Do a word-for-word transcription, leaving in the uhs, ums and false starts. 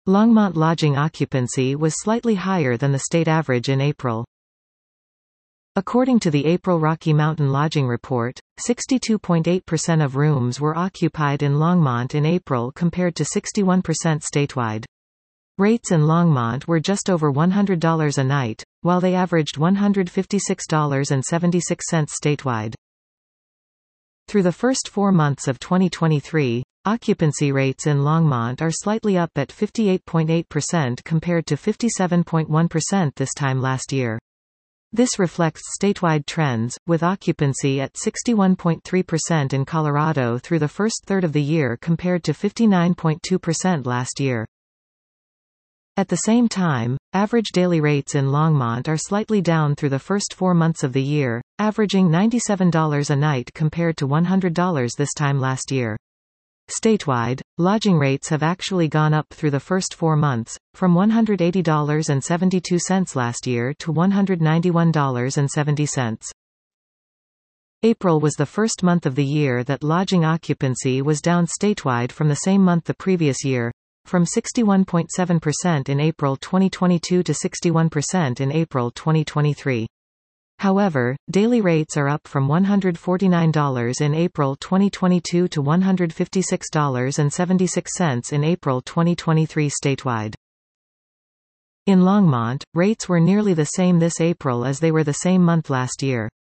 Longmont lodging occupancy was slightly higher than the state average in April. According to the April Rocky Mountain Lodging Report, sixty-two point eight percent of rooms were occupied in Longmont in April compared to sixty-one percent statewide. Rates in Longmont were just over one hundred dollars a night, while they averaged one hundred fifty-six dollars and seventy-six cents statewide. Through the first four months of twenty twenty-three, occupancy rates in Longmont are slightly up at fifty-eight point eight percent compared to fifty-seven point one percent this time last year. This reflects statewide trends, with occupancy at sixty-one point three percent in Colorado through the first third of the year compared to fifty-nine point two percent last year. At the same time, average daily rates in Longmont are slightly down through the first four months of the year, averaging ninety-seven dollars a night compared to one hundred dollars this time last year. Statewide, lodging rates have actually gone up through the first four months, from one hundred eighty dollars and seventy-two cents last year to one hundred ninety-one dollars and seventy cents. April was the first month of the year that lodging occupancy was down statewide from the same month the previous year, from sixty-one point seven percent in April twenty twenty-two to sixty-one percent in April twenty twenty-three. However, daily rates are up from one hundred forty-nine dollars in April twenty twenty-two to one hundred fifty-six dollars and seventy-six cents in April twenty twenty-three statewide. In Longmont, rates were nearly the same this April as they were the same month last year.